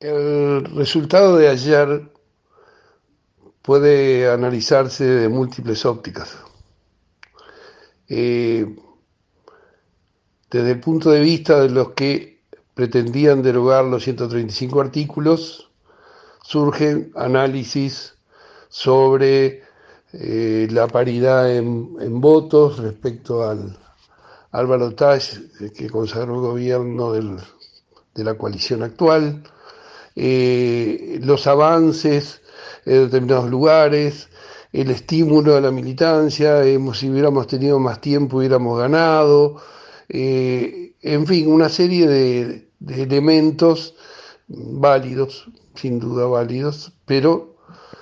El resultado de ayer puede analizarse de múltiples ópticas. Eh, Desde el punto de vista de los que pretendían derogar los 135 artículos, surgen análisis sobre la paridad en votos respecto al balotaje que consagró el gobierno de la coalición actual, los avances en determinados lugares, el estímulo a la militancia, si hubiéramos tenido más tiempo hubiéramos ganado, en fin, una serie de elementos válidos, sin duda válidos, pero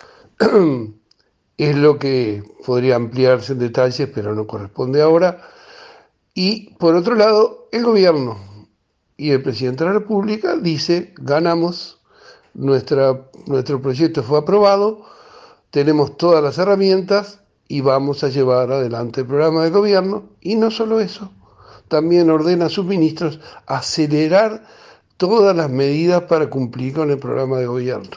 es lo que podría ampliarse en detalles, pero no corresponde ahora. Y por otro lado, el gobierno y el presidente de la República dice, ganamos, nuestro proyecto fue aprobado, tenemos todas las herramientas y vamos a llevar adelante el programa de gobierno. Y no solo eso, también ordena a sus ministros acelerar todas las medidas para cumplir con el programa de gobierno.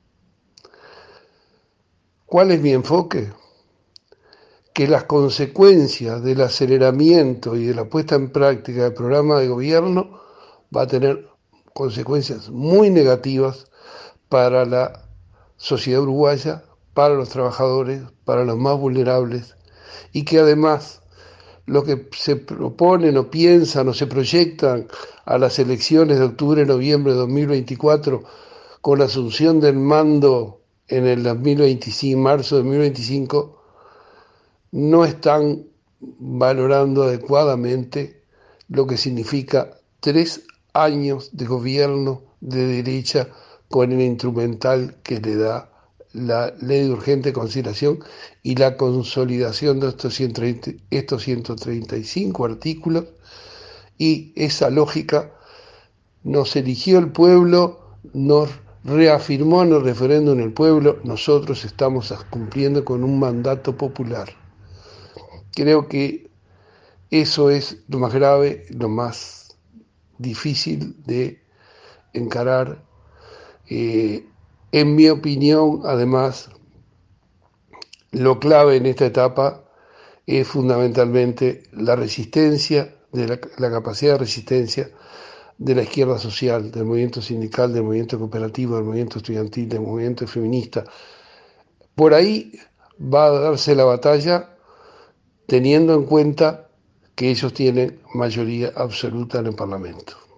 ¿Cuál es mi enfoque? Que las consecuencias del aceleramiento y de la puesta en práctica del programa de gobierno va a tener consecuencias muy negativas para la sociedad uruguaya, para los trabajadores, para los más vulnerables, y que además los que se proponen o piensan o se proyectan a las elecciones de octubre-noviembre de 2024 con la asunción del mando en el 2025, marzo de 2025, no están valorando adecuadamente lo que significa 3 años de gobierno de derecha con el instrumental que le da la ley de urgente consideración y la consolidación de estos 135 artículos. Y esa lógica nos eligió el pueblo, nos reafirmó en el referéndum el pueblo, nosotros estamos cumpliendo con un mandato popular. Creo que eso es lo más grave, lo más difícil de encarar. En mi opinión, además, lo clave en esta etapa es fundamentalmente la resistencia, la capacidad de resistencia de la izquierda social, del movimiento sindical, del movimiento cooperativo, del movimiento estudiantil, del movimiento feminista. Por ahí va a darse la batalla teniendo en cuenta que ellos tienen mayoría absoluta en el Parlamento.